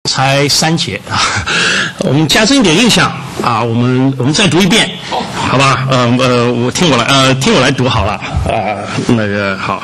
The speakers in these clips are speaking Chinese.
才3节啊，我们加深一点印象啊，我们再读一遍，好吧？我听我来读好了啊，那个好，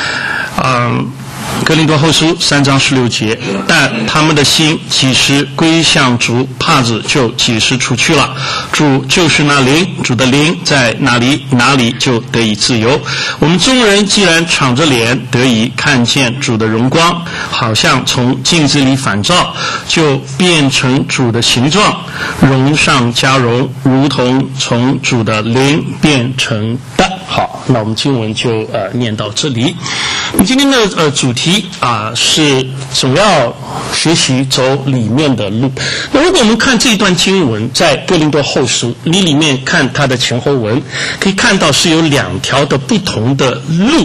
哥林多后书3章16节，但他们的心几时归向主，帕子就几时除去了。主就是那灵，主的灵在哪里，哪里就得以自由。我们众人既然敞着脸得以看见主的荣光，好像从镜子里反照，就变成主的形状，荣上加荣，如同从主的灵变成的。好，那我们经文就念到这里。我们今天的主题是总要学习走里面的路。那如果我们看这一段经文，在哥林多后书，你里面看它的前后文，可以看到是有2条的不同的路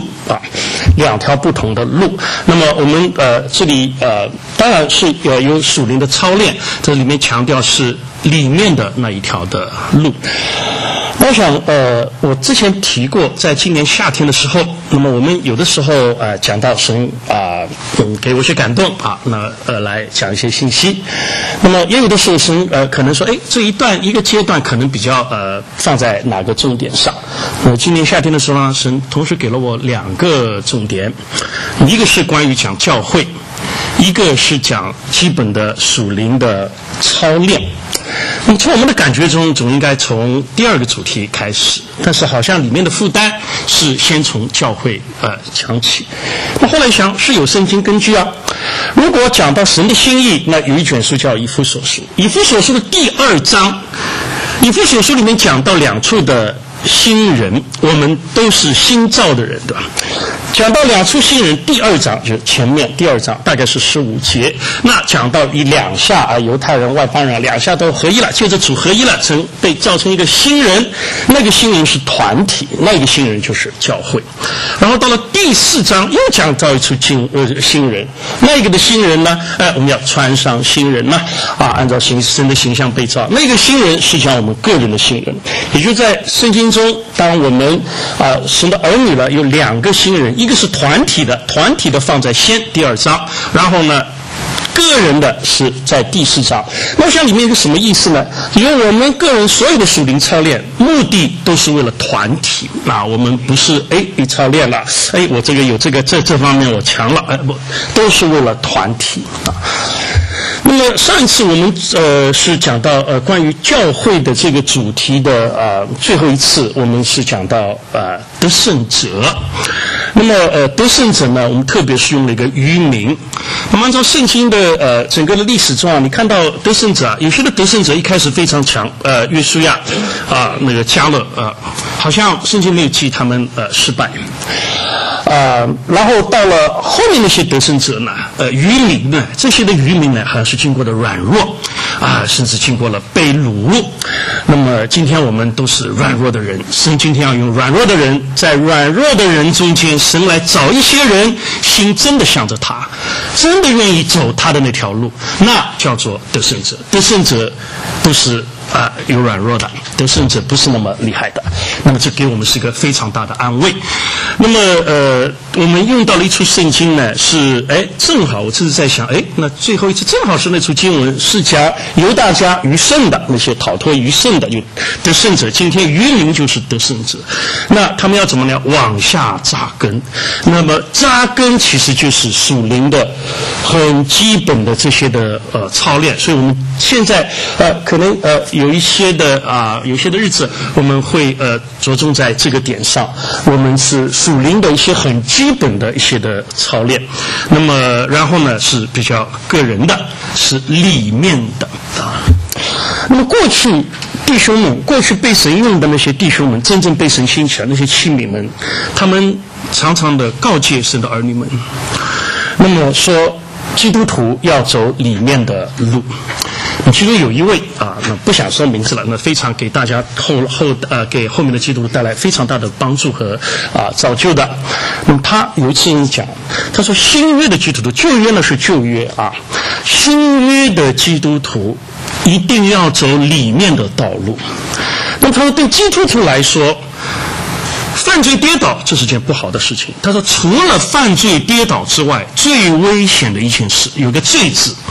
2条不同的路。那么我们这里当然是有属灵的操练，这里面强调是里面的那一条的路。我想我之前提过，在今年夏天的时候，那么我们有的时候讲到神给我一些感动来讲一些信息。那么也有的时候神可能说，这一个阶段可能比较放在哪个重点上。今年夏天的时候呢，神同时给了我2个重点，一个是关于讲教会，一个是讲基本的属灵的操练。那么从我们的感觉中，总应该从第2个主题开始，但是好像里面的负担是先从教会讲起。那后来想是有圣经根据啊。如果讲到神的心意，那有一卷书叫以弗所书，以弗所书的第2章，以弗所书里面讲到2处的新人，我们都是新造的人，对吧？讲到2处新人，第2章就是前面第2章大概是15节，那讲到以2下犹太人外邦人2下都合一了，借着主合一了，被造成一个新人，那个新人是团体，那个新人就是教会。然后到了第4章又讲到一处新人，那个的新人呢，我们要穿上新人呢按照神的形象被造，那个新人是讲我们个人的新人。也就在圣经中，当我们神的儿女了，有2个新人，一个是团体的放在第2章，然后呢个人的是在第4章。那我想里面有个什么意思呢？因为我们个人所有的属灵操练目的都是为了团体我们不是你操练了我这个有这方面我强了不，都是为了团体那么上一次我们是讲到关于教会的这个主题的最后一次，我们是讲到得胜者。那么得胜者呢，我们特别是用了一个渔名。那么按照圣经的整个的历史中你看到得胜者有些的得胜者一开始非常强，约书亚那个迦勒好像圣经没有记他们失败。然后到了后面那些得胜者呢，渔民呢，这些的渔民呢，好像是经过了软弱甚至经过了被掳入。那么今天我们都是软弱的人，神今天要用软弱的人，在软弱的人中间，神来找一些人心真的向着他，真的愿意走他的那条路，那叫做得胜者。得胜者都是有软弱的，得胜者不是那么厉害的。那么这给我们是一个非常大的安慰。那么我们用到了一处圣经呢，是正好我这是在想那最后一次正好是那处经文是讲犹大家余剩的那些逃脱余剩的就得胜者，今天渔民就是得胜者。那他们要怎么呢？往下扎根。那么扎根其实就是属灵的很基本的这些的操练。所以我们现在可能有些的日子我们会着重在这个点上，我们是属灵的一些很基本的一些的操练。那么然后呢是比较个人的，是里面的那么过去弟兄们，过去被神用的那些弟兄们，真正被神兴起的那些器皿们，他们常常的告诫神的儿女们，那么说基督徒要走里面的路。其中有一位那不想说名字了，那非常给大家给后面的基督徒带来非常大的帮助和造就的。那么他有一次讲，他说新约的基督徒，旧约呢是旧约新约的基督徒一定要走里面的道路。那么他说对基督徒来说，犯罪跌倒这是件不好的事情。他说除了犯罪跌倒之外，最危险的一件事有个罪字，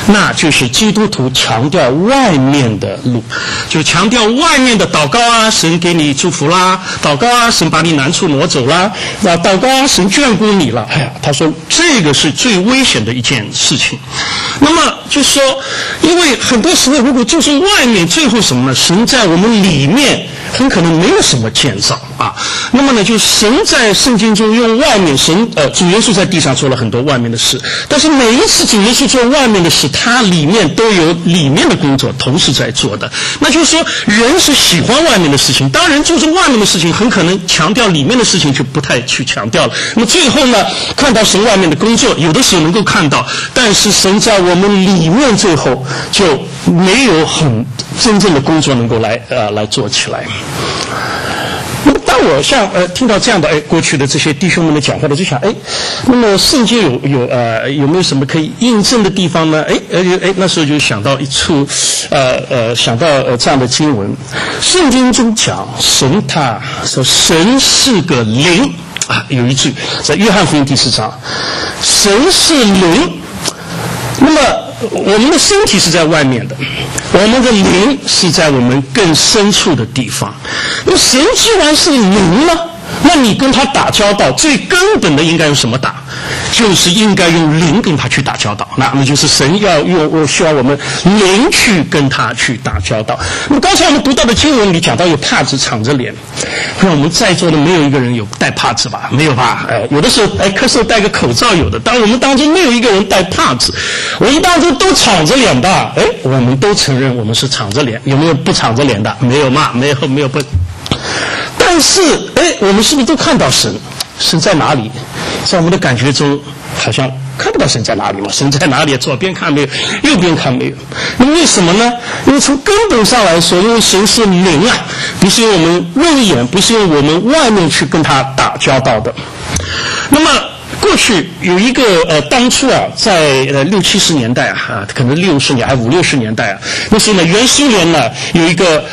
那就是基督徒强调外面的路，就强调外面的祷告啊，神给你祝福啦；祷告啊，神把你难处挪走啦；祷告啊，神眷顾你了。哎呀，他说这个是最危险的一件事情。那么就说，因为很多时候如果就是外面，最后什么呢？神在我们里面很可能没有什么建造啊。那么呢，就神在圣经中用外面，主耶稣在地上做了很多外面的事，但是每一次主耶稣做外面的事，他里面都有里面的工作同时在做的。那就是说，人是喜欢外面的事情，当人做出外面的事情，很可能强调里面的事情就不太去强调了。那么最后呢，看到神外面的工作，有的时候能够看到，但是神在我们里面最后就没有很真正的工作能够来做起来。那么当我听到这样的过去的这些弟兄们的讲话的，就想那么圣经有没有什么可以印证的地方呢？那时候就想到一处想到这样的经文，圣经中讲他说神是个灵啊，有一句在约翰福音第4章，神是灵。那么我们的身体是在外面的，我们的灵是在我们更深处的地方。那么神既然是灵呢，那你跟他打交道，最根本的应该用什么打？就是应该用灵跟他去打交道。那就是神希望我们灵去跟他去打交道。那么刚才我们读到的经文里讲到有帕子敞着脸，那我们在座的没有一个人有戴帕子吧？没有吧？有的时候咳嗽戴个口罩有的，但我们当中没有一个人戴帕子。我们当中都敞着脸吧？我们都承认我们是敞着脸。有没有不敞着脸的？没有嘛？没有不。但是我们是不是都看到神？神在哪里？在我们的感觉中好像看不到神在哪里嘛？神在哪里？左边看没有，右边看没有。那么为什么呢？因为从根本上来说，因为神是灵啊，不是用我们肉眼，不是用我们外面去跟他打交道的。那么过去有一个当初在60、70年代可能60年还50、60年代那时候呢，原苏联呢有一个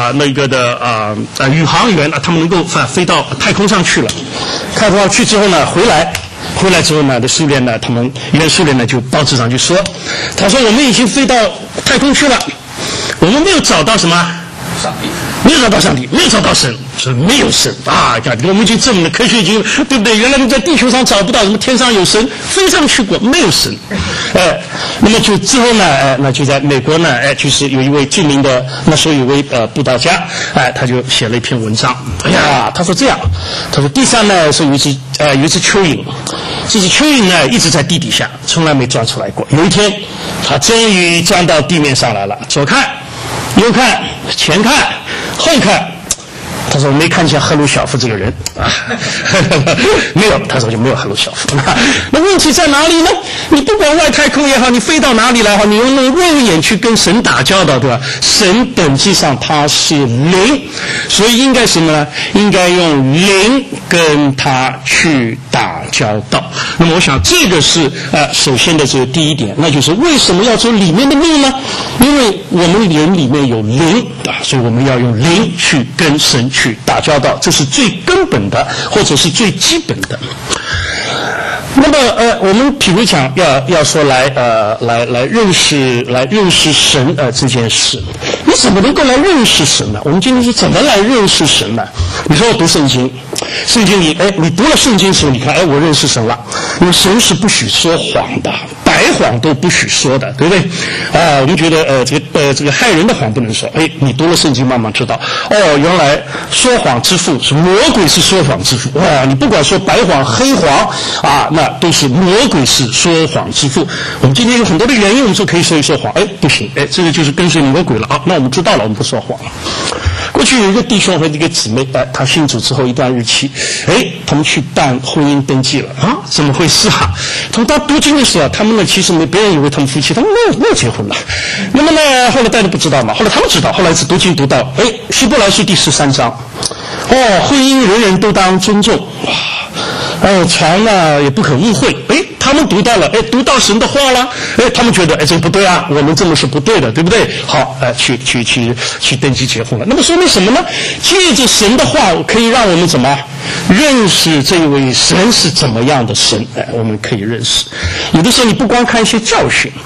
宇航员他们能够飞到太空上去了，太空上去之后呢，回来之后呢，苏联呢，原苏联呢就报纸上就说，他说我们已经飞到太空去了，我们没有找到什么上帝，没有找到上帝，没有找到神，说没有神啊！我们已经证明了，科学已经对不对？原来在地球上找不到什么天上有神，飞上去过没有神，那么就之后呢，那就在美国呢，就是有一位著名的那时候有位布道家，他就写了一篇文章。他说这样，他说地上呢是有一只蚯蚓，这只蚯蚓呢一直在地底下，从来没钻出来过。有一天，它终于钻到地面上来了，左看。右看，前看，后看，他说我没看见赫鲁晓夫这个人没有，他说就没有赫鲁晓夫。那问题在哪里呢？你不管外太空也好，你飞到哪里来好，你用肉眼去跟神打交道，对吧？神本质上他是灵，所以应该什么呢？应该用灵跟他去打交道。那么我想这个是首先的这个第一点，那就是为什么要走里面的路呢？因为我们人里面有灵所以我们要用灵去跟神去打交道，这是最根本的，或者是最基本的。那么我们比如讲要说来认识神这件事，你怎么能够来认识神呢？我们今天是怎么来认识神呢？你说我读圣经，圣经里你读了圣经的时候，你看我认识神了，因为神是不许说谎的，白谎都不许说的，对不对？我们觉得这个害人的谎不能说，你读了圣经慢慢知道，原来说谎之父是魔鬼，是说谎之父。你不管说白谎黑谎那都是魔鬼是说谎之父。我们今天有很多的原因，我们说可以说一说谎，不行，这个就是跟随魔鬼了那我们知道了，我们不说谎了。过去有一个弟兄和一个姊妹，他信主之后一段日期，他们去办婚姻登记了怎么回事从他读经的时候，他们呢其实别人以为他们夫妻，他们没有结婚了。那么呢，后来大家不知道嘛，后来他们知道，后来是读经读到，希伯来书第13章，婚姻人人都当尊重，床呢也不可误会，他们读到了，读到神的话了，他们觉得这个不对我们这么是不对的，对不对？好，去登记结婚了。那么说明什么呢？借着神的话可以让我们怎么认识这位神是怎么样的神，我们可以认识。有的时候你不光看一些教训，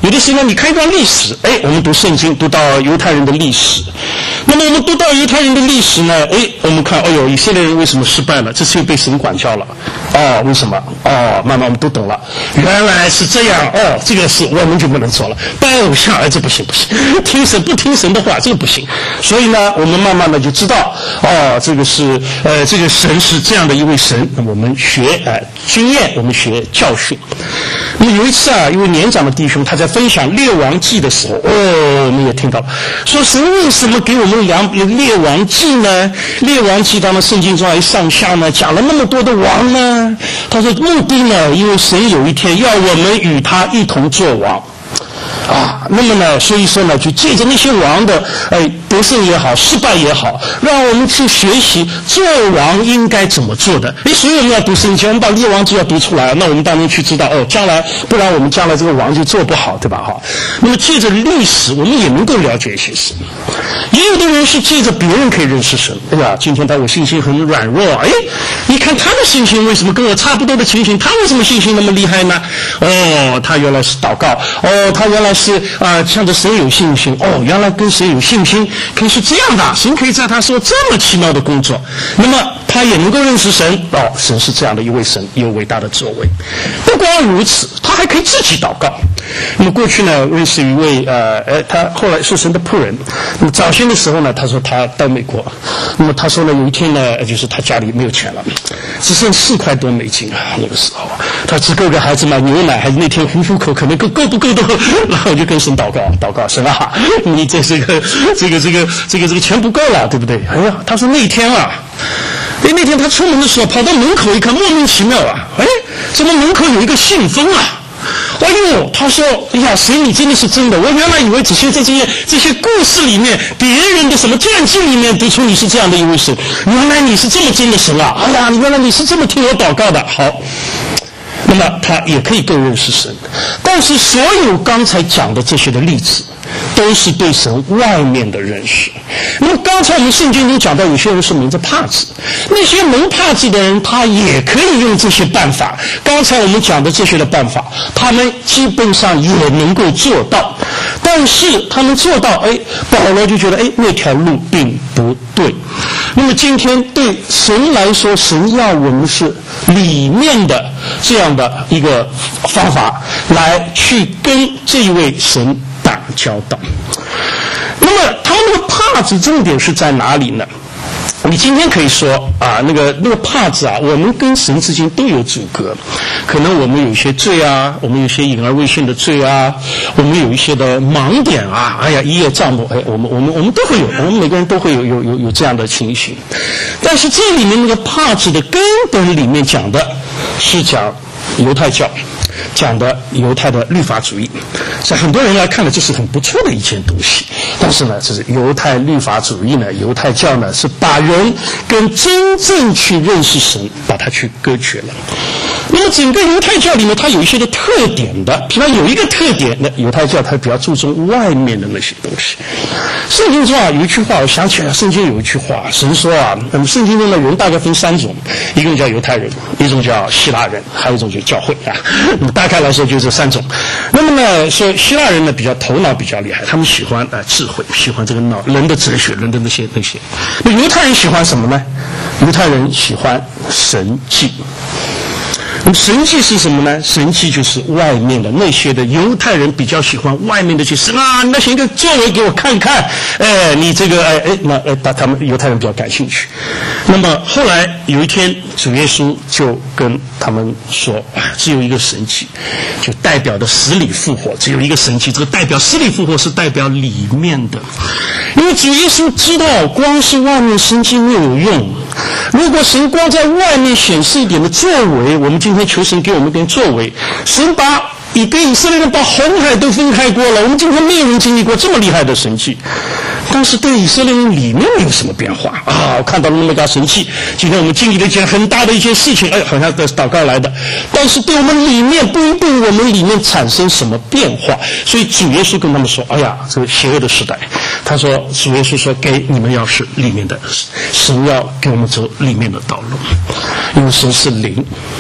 有的时候你看一段历史，我们读圣经读到犹太人的历史，那么我们读到犹太人的历史呢，我们看以色列人为什么失败了？这次又被神管教了。为什么？慢慢我们都懂了，原来是这样。这个事我们就不能做了，拜偶像，这不行，听神不听神的话，这个不行。所以呢，我们慢慢的就知道，这个是这个神是这样的一位神。那么我们学经验，我们学教训。那么有一次一位年长的弟兄他在分享列王记的时候，我们也听到说神为什么给我们列王记呢？列王记当然圣经中上下呢讲了那么多的王呢，他说目的呢，因为神有一天要我们与他一同做王。那么呢，所以说呢，就借着那些王的得胜也好，失败也好，让我们去学习做王应该怎么做的。所以我们要读圣经，我们把列王记要读出来，那我们当然去知道将来，不然我们将来这个王就做不好，对吧？那么借着历史，我们也能够了解一些事。也有的人是借着别人可以认识神。今天我信心很软弱，你看他的信心为什么跟我差不多的情形，他为什么信心那么厉害呢？他原来是祷告，他原来是向着神有信心，原来跟神有信心可以是这样的，神可以在他说这么奇妙的工作，那么他也能够认识神，神是这样的一位神，有伟大的作为。不光如此，他还可以自己祷告。那么过去呢，认识一位他后来是神的仆人。那么早先的时候呢，他说他到美国，那么他说呢，有一天呢，就是他家里没有钱了，只剩4块多美金那个时候他只够给孩子买牛奶，还是那天糊口可能够不够的，然后就跟神祷告，神啊，你这个钱不够了，对不对？他说那天那天他出门的时候跑到门口一看，莫名其妙怎么门口有一个信封他说神你真的是真的，我原来以为只是在这些故事里面，别人的什么传记里面读出你是这样的一位神，原来你是这么真的神原来你是这么听我祷告的。好，那么他也可以更认识神。但是所有刚才讲的这些的例子都是对神外面的认识。那么刚才我们圣经中讲到有些人是蒙着帕子，那些蒙帕子的人他也可以用这些办法，刚才我们讲的这些的办法他们基本上也能够做到。但是他们做到保罗就觉得那条路并不对。那么今天对神来说，神要我们是里面的这样的一个方法来去跟这一位神打交道。那么他那个帕子重点是在哪里呢？你今天可以说那个帕子我们跟神之间都有阻隔，可能我们有一些罪我们有些隐而未现的罪我们有一些的盲点一叶障目我们都会有，我们每个人都会有这样的情形。但是这里面那个帕子的根本里面讲的是讲犹太教，讲的犹太的律法主义，在很多人来看呢，这是很不错的一件东西。但是呢，这是犹太律法主义呢，犹太教呢是把人跟真正去认识神，把它去隔绝了。那么整个犹太教里面，它有一些的特点的，比方有一个特点，那犹太教它比较注重外面的那些东西。圣经中有一句话，我想起来，圣经有一句话，神说那么圣经中的人大概分3种，一种叫犹太人，一种叫希腊人，还有一种叫教会那么大概来说就这3种。那么呢，说希腊人呢比较头脑比较厉害，他们喜欢智慧，喜欢这个人的哲学，人的那些。那犹太人喜欢什么呢？犹太人喜欢神迹。那么神迹是什么呢？神迹就是外面的那些的，犹太人比较喜欢外面的去神那些一个作为给我看看，你这个把他们犹太人比较感兴趣。那么后来有一天，主耶稣就跟他们说只有一个神迹，就代表的死里复活，只有一个神迹，这个代表死里复活是代表里面的。因为主耶稣知道光是外面神迹没有用，如果神光在外面显示一点的作为，我们今天求神给我们一点作为，神跟以色列人把红海都分开过了，我们今天没有人经历过这么厉害的神迹。但是对以色列人里面没有什么变化我看到了那么大神迹，今天我们经历了一件很大的一件事情，好像是祷告来的，但是对我们里面不一定我们里面产生什么变化。所以主耶稣跟他们说这个邪恶的时代，他说主耶稣说给你们要是里面的，神要给我们走里面的道路，因为神是灵。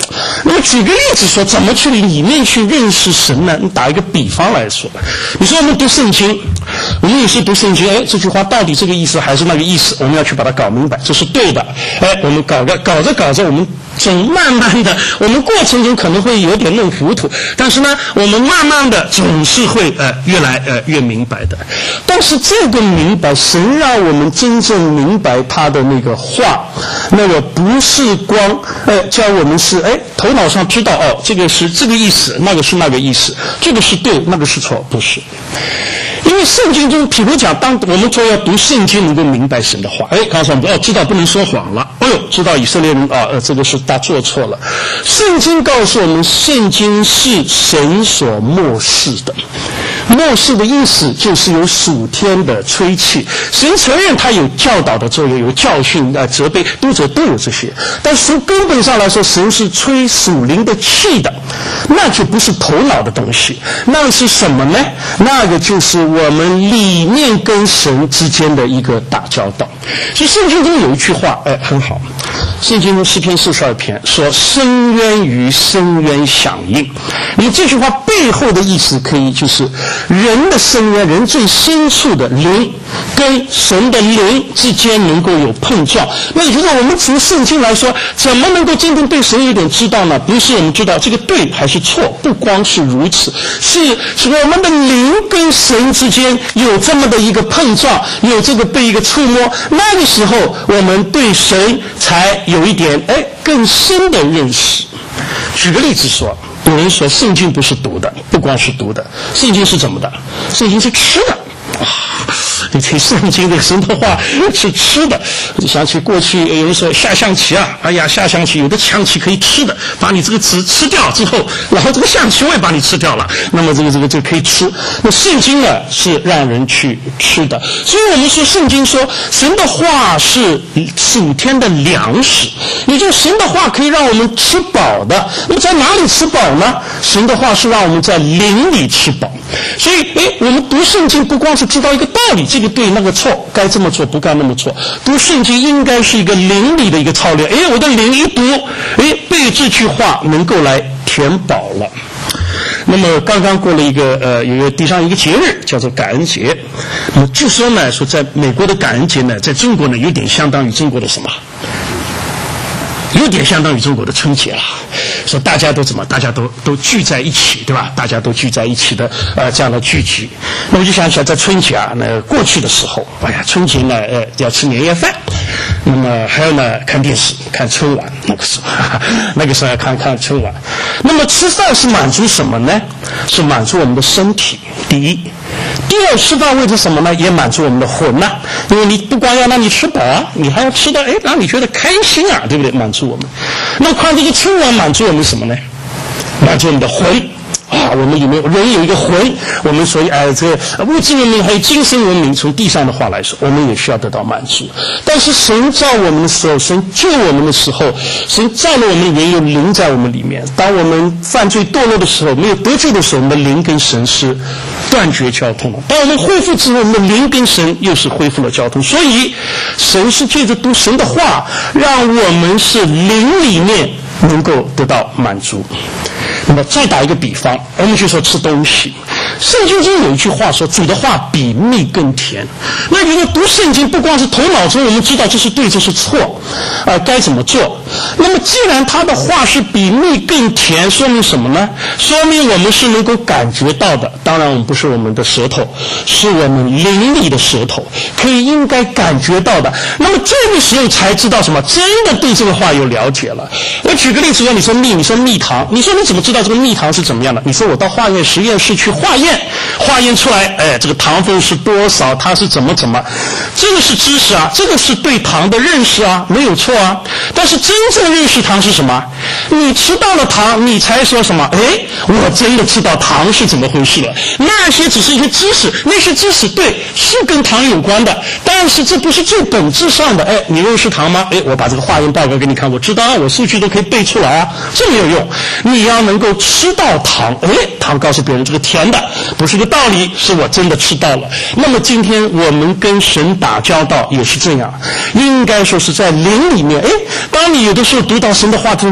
那么举个例子说，怎么去里面去认识神呢？你打一个比方来说，你说我们读圣经，我们也是读圣经，这句话到底这个意思还是那个意思，我们要去把它搞明白，这是对的。我们搞着，我们总慢慢的，我们过程中可能会有点弄糊涂，但是呢，我们慢慢的总是会越来越明白的。但是这个明白，神让我们真正明白他的那个话，那个不是光教我们是头脑上知道这个是这个意思，那个是那个意思，这个是对，那个是错，不是。因为圣经中，譬如讲，当我们说要读圣经能够明白神的话，刚才我们知道不能说谎了，知道以色列人这个是他做错了。圣经告诉我们，圣经是神所默示的。默示的意思就是有属天的吹气，神承认他有教导的作用，有教训责备，读者都有这些。但从根本上来说，神是吹属灵的气的，那就不是头脑的东西，那是什么呢？那个就是我们里面跟神之间的一个打交道。所以圣经中有一句话很好，圣经中诗篇42篇说深渊与深渊响应。你这句话背后的意思可以就是人的深渊，人最深处的灵跟神的灵之间能够有碰撞。那也就是我们从圣经来说，怎么能够真正对神有点知道呢？不是我们知道这个对还是错，不光是如此，是我们的灵跟神之间有这么的一个碰撞，有这个被一个触摸，那个时候我们对神才有一点更深的认识。举个例子说，有人说圣经不是读的，不光是读的，圣经是怎么的？圣经是吃的。你这圣经的神的话是吃的，就想起过去有人说下象棋下象棋有的象棋可以吃的，把你这个纸吃掉之后，然后这个象棋我也把你吃掉了，那么这个可以吃。那圣经呢是让人去吃的，所以我们说圣经说神的话是属天的粮食，也就是神的话可以让我们吃饱的。那么在哪里吃饱呢？神的话是让我们在灵里吃饱。所以我们读圣经不光是知道一个道理，这个对那个错，该这么做不该那么做。读圣经应该是一个灵里的一个操练。我的灵一读，被这句话能够来填饱了。那么刚刚过了一个有一个地上一个节日叫做感恩节。那么据说呢，说在美国的感恩节呢，在中国呢有点相当于中国的什么？有点相当于中国的春节了，说大家都怎么，大家都聚在一起，对吧？大家都聚在一起的这样的聚集。那么就想起来，在春节那过去的时候，春节呢要吃年夜饭，那么还有呢看电视，看春晚。那个时候要看春晚。那么吃饭是满足什么呢？是满足我们的身体，第一。第二，吃饭为了什么呢？也满足我们的魂呐，因为你不光要让你吃饱你还要吃的让你觉得开心对不对？满足我们。那看这个春晚满足我们什么呢？满足我们的魂。我们里面人有一个魂，我们所以这个物质文明还有精神文明，从地上的话来说，我们也需要得到满足。但是神造我们的时候，神救我们的时候，神造了我们里面有灵在我们里面。当我们犯罪堕落的时候，没有得救的时候，我们的灵跟神是断绝交通了。当我们恢复之后，我们的灵跟神又是恢复了交通。所以神是借着读神的话，让我们是灵里面能够得到满足。那么再打一个比方，我们就说吃东西。圣经中有一句话说，主的话比蜜更甜。那如果读圣经不光是头脑中我们知道这是对这是错该怎么做，那么既然他的话是比蜜更甜，说明什么呢？说明我们是能够感觉到的。当然我们不是我们的舌头，是我们灵里的舌头，可以应该感觉到的。那么这个时候才知道什么，真的对这个话有了解了。我举个例子，你说蜜，你说蜜糖，你说你怎么知道这个蜜糖是怎么样的？你说我到化验实验室去化验出来这个糖分是多少，它是怎么，这个是知识这个是对糖的认识没有错但是真正认识糖是什么？你吃到了糖，你才说什么我真的知道糖是怎么回事了。那些只是一些知识，那些知识对是跟糖有关的，但是这不是最本质上的你认识糖吗？我把这个化验报告给你看，我知道我数据都可以背出来这没有用。你要能够吃到糖，糖告诉别人这个甜的不是个道理，是我真的吃到了。那么今天我们跟神打交道也是这样，应该说是在灵里面当你有的时候读到神的话，就是你甜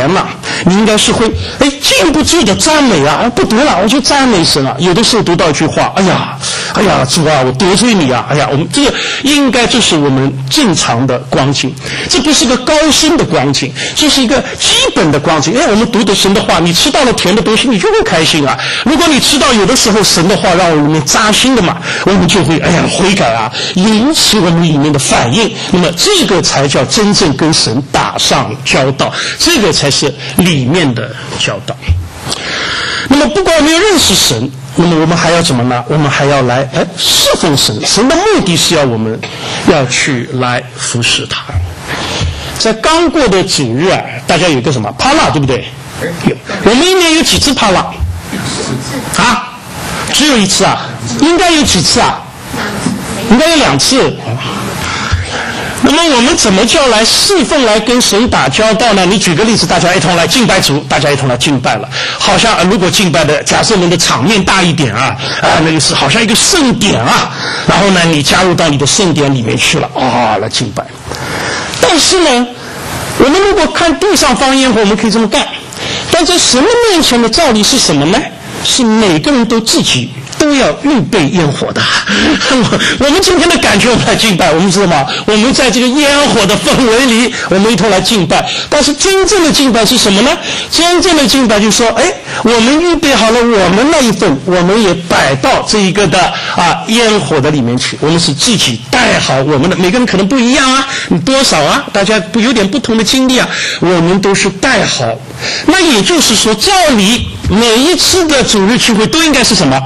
前嘛，你应该是会禁不住的赞美啊，不读了，我就赞美神啊。有的时候读到一句话，哎呀，主啊，我得罪你啊，哎呀，我们这个应该这是我们正常的光景，这不是个高深的光景，这是一个基本的光景。我们读的神的话，你吃到了甜的东西，你就会开心啊。如果你吃到有的时候神的话让我们扎心的嘛，我们就会悔改啊，引起我们里面的反应。那么这个才叫真正跟神打上交道，这个才是里面的交道。那么不管我们要认识神，那么我们还要怎么呢？我们还要来侍奉神。神的目的是要我们要去来服侍他。在刚过的主日啊，大家有一个什么帕拉，对不对？有。我们一年有几次帕拉？啊？只有一次啊？应该有几次啊？应该有2次。那么我们怎么叫来侍奉，来跟神打交道呢？你举个例子，大家一同来敬拜主，大家一同来敬拜了，好像如果敬拜的，假设我们的场面大一点啊，那个是好像一个盛典啊，然后呢，你加入到你的盛典里面去了，来敬拜。但是呢，我们如果看地上放烟火，我们可以这么干，但在神的面前的照例是什么呢？是每个人都自己都要预备烟火的。我们今天的感觉，我们来敬拜，我们知道吗？我们在这个烟火的氛围里，我们一同来敬拜。但是真正的敬拜是什么呢？真正的敬拜就是说，我们预备好了我们那一份，我们也摆到这一个的烟火的里面去。我们是自己带好我们的，每个人可能不一样啊，你多少啊，大家有点不同的经历啊，我们都是带好。那也就是说，照理每一次的主日聚会都应该是什么？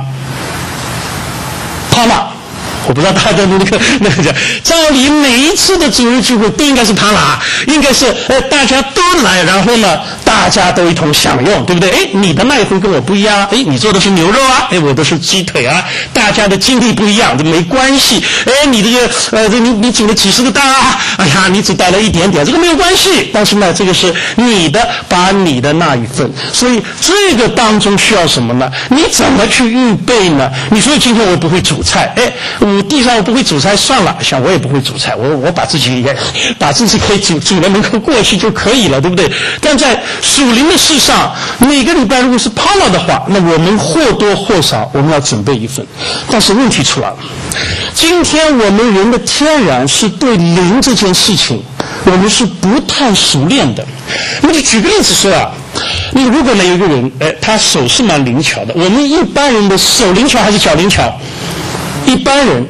帕拉，我不知道大家的那个讲，照理每一次的主日聚会都应该是帕拉，应该是大家都来，然后呢大家都一同享用，对不对？你的那一份跟我不一样啊，你做的是牛肉啊，我的是鸡腿啊，大家的经历不一样，这没关系。你这个你请了几十个单啊，你只带了一点点，这个没有关系。但是呢，这个是你的，把你的那一份，所以这个当中需要什么呢？你怎么去预备呢？你说今天我不会煮菜，我地上我不会煮菜，算了，想我也不会煮菜，我把自己可以煮了能够过去就可以了，对不对？但在属灵的事上，每个礼拜如果是泡了的话，那我们或多或少我们要准备一份。但是问题出来了，今天我们人的天然是对灵这件事情，我们是不太熟练的。那就举个例子说啊，你如果呢有一个人，他手是蛮灵巧的，我们一般人的手灵巧还是脚灵巧？一般人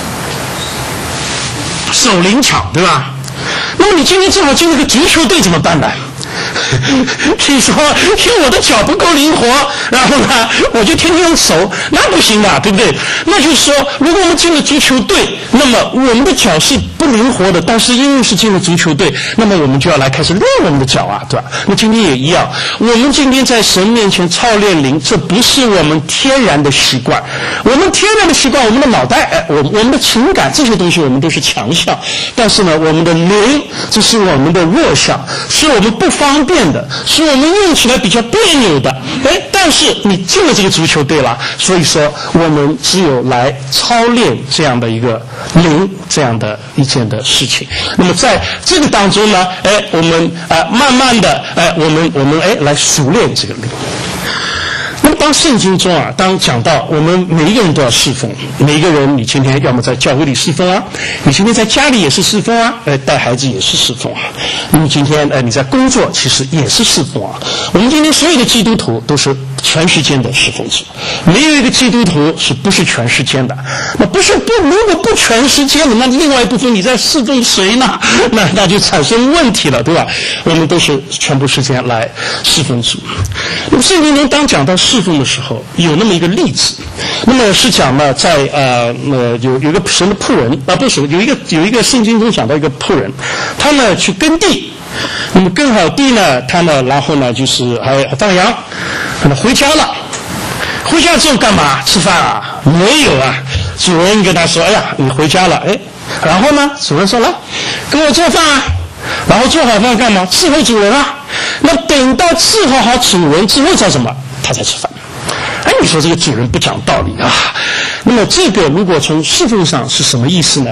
手灵巧，对吧？那么你今天正好进了个足球队怎么办呢？你说我的脚不够灵活，然后呢我就天天用手，那不行的，对不对？那就是说，如果我们进了足球队，那么我们的脚是不灵活的，但是因为是进了足球队，那么我们就要来开始练我们的脚啊，对吧？那今天也一样，我们今天在神面前操练灵，这不是我们天然的习惯。我们天然的习惯，我们的脑袋，我们的情感，这些东西我们都是强项，但是呢，我们的灵，这是我们的弱项，是我们不方便的，是我们用起来比较别扭的。但是你进了这个足球队了，所以说我们只有来操练这样的一个灵，这样的一件的事情。那么在这个当中呢，我们慢慢的，我们来熟练这个灵。那么当圣经中啊，当讲到我们每一个人都要侍奉，每一个人你今天要么在教会里侍奉啊，你今天在家里也是侍奉啊，带孩子也是侍奉啊，那么今天你在工作其实也是侍奉啊。我们今天所有的基督徒都是全时间的侍奉者，没有一个基督徒是不是全时间的。那如果不全时间的，那另外一部分你在侍奉谁呢？那就产生问题了，对吧？我们都是全部时间来侍奉主。那么圣经中当讲到侍奉的时候，有那么一个例子，那么是讲呢，在有一个神的仆人不是有一个圣经中讲到一个仆人，他呢去耕地，那么耕好地呢，他呢然后呢就是还放羊，可能回家了。回家之后干嘛？吃饭啊？没有啊。主人跟他说：“哎呀，你回家了。”然后呢？主人说：“来，给我做饭啊。”然后做好饭干嘛？伺候主人啊。那等到伺候好主人之后叫什么？他才吃饭。你说这个主人不讲道理啊？那么这个如果从侍奉上是什么意思呢？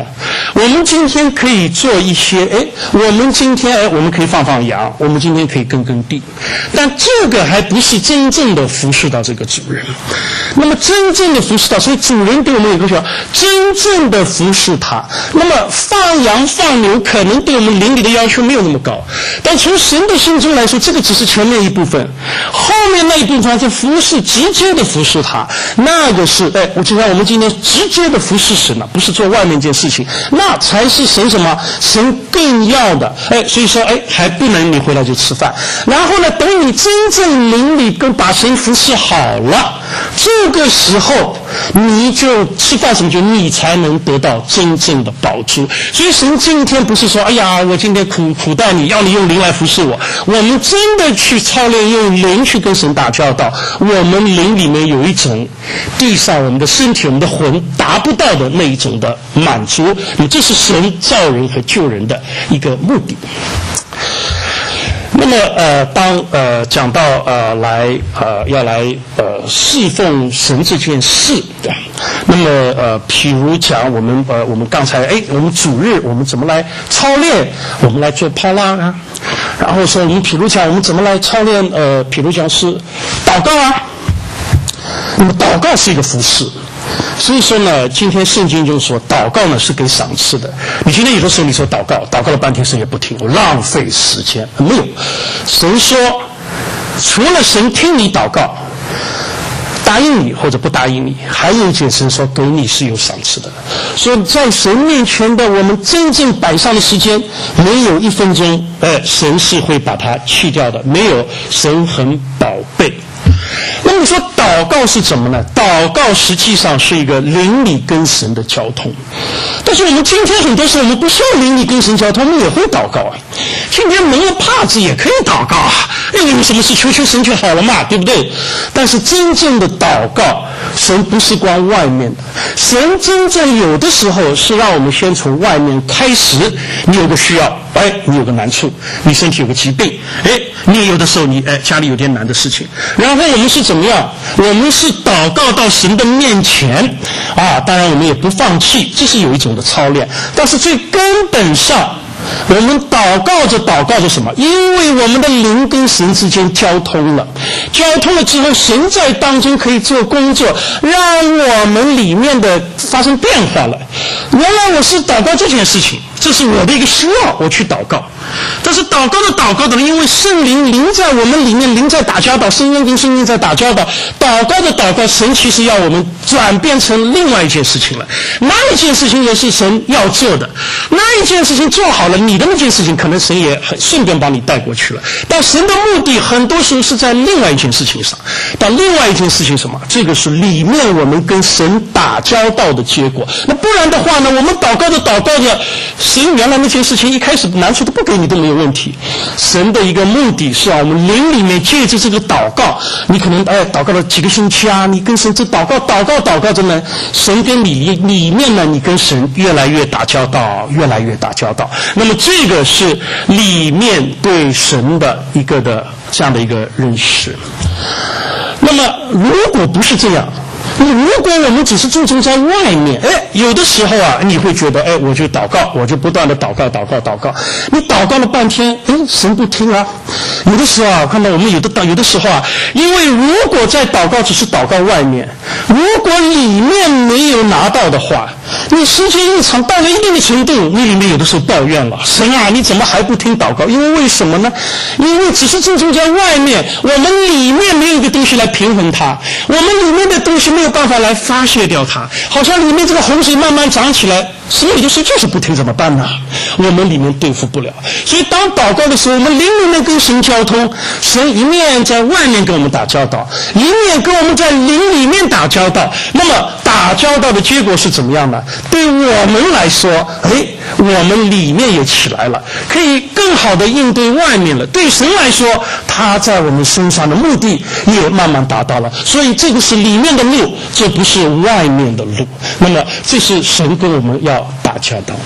我们今天可以做一些，我们今天我们可以放羊，我们今天可以耕地，但这个还不是真正的服侍到这个主人。那么真正的服侍到，所以主人对我们有个说，真正的服侍他。那么放羊放牛可能对我们邻里的要求没有那么高，但从神的心中来说，这个只是前面一部分，后面那一部分是服侍，直接的服侍他，那个是我就像我们今天直接的服侍神了，不是做外面一件事情，那才是神什么？神更要的。所以说还不能你回来就吃饭，然后呢，等你真正邻里跟把神服侍好了，这个时候你就吃饭什么，就你才能得到真正的饱足。所以神今天不是说，哎呀，我今天苦待你，要你用灵来服侍我。我们真的去操练用灵去跟神打交道，我们灵里面有一种地上我们的身体我们的魂达不到的那一种的满足，这是神造人和救人的一个目的。那么当讲到要来侍奉神这件事的，那么譬如讲我们刚才我们主日我们怎么来操练，我们来做抛拉啊，然后说我们譬如讲我们怎么来操练譬如讲是祷告啊，那么祷告是一个服事。所以说呢，今天圣经中说祷告呢是给赏赐的。你今天有的时候你说祷告了半天神也不听，我浪费时间。没有，神说除了神听你祷告答应你或者不答应你，还有一件神说给你是有赏赐的。所以在神面前的我们真正摆上的时间，没有1分钟神是会把它去掉的，没有，神很宝贝。那么你说祷告是怎么呢？祷告实际上是一个邻里跟神的交通。但是我们今天很多时候我们不需要邻里跟神交通，我们也会祷告啊。今天蒙了帕子也可以祷告啊，因为什么事求神就好了嘛，对不对？但是真正的祷告，神不是光外面的，神真正有的时候是让我们先从外面开始。你有个需要，你有个难处，你身体有个疾病，你有的时候你家里有点难的事情，然后我们是怎么样？我们是祷告到神的面前啊，当然我们也不放弃，这是有一种的操练。但是最根本上，我们祷告着什么？因为我们的灵跟神之间交通了之后，神在当中可以做工作，让我们里面的发生变化了。原来我是祷告这件事情，这是我的一个需要，我去祷告。但是祷告的，因为圣灵在我们里面，灵在打交道，圣灵跟圣灵在打交道，祷告，神其实要我们转变成另外一件事情了。那一件事情也是神要做的，那一件事情做好了，你的那件事情可能神也很顺便把你带过去了。但神的目的很多时候是在另外一件事情上。但另外一件事情什么？这个是里面我们跟神打交道的结果。那不然的话呢，我们祷告着，神原来那件事情一开始难处都不给你都没有问题。神的一个目的是让我们灵里面借着这个祷告，你可能祷告了几个星期啊，你跟神这祷告着呢，神跟里面呢，你跟神越来越打交道。那么这个是里面对神的一个的这样的一个认识。那么如果不是这样，如果我们只是注重在外面，有的时候啊，你会觉得，我就祷告，我就不断的祷告，你祷告了半天，神不听啊。有的时候啊，看到我们有的时候啊，因为如果在祷告只是祷告外面，如果里面没有拿到的话，你时间一长到了一定的程度，你里面有的时候抱怨了，神啊，你怎么还不听祷告？因为什么呢？因为只是注重在外面，我们里面没有一个东西来平衡它，我们里面的东西没有办法来发泄掉它，好像里面这个洪水慢慢长起来，神有的时候就是不听，怎么办呢？我们里面对付不了。所以当祷告的时候，我们灵里面跟神交通，神一面在外面跟我们打交道，一面跟我们在灵里面打交道。那么打交道的结果是怎么样呢？对我们来说，我们里面也起来了，可以更好的应对外面了。对神来说，他在我们身上的目的也慢慢达到了。所以这个是里面的路，这不是外面的路。那么这是神跟我们要打交道。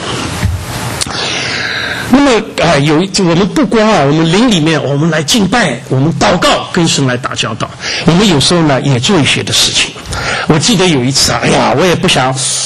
那么我们不光我们灵里面我们来敬拜，我们祷告跟神来打交道，我们有时候呢也做一些的事情。我记得有一次我也不想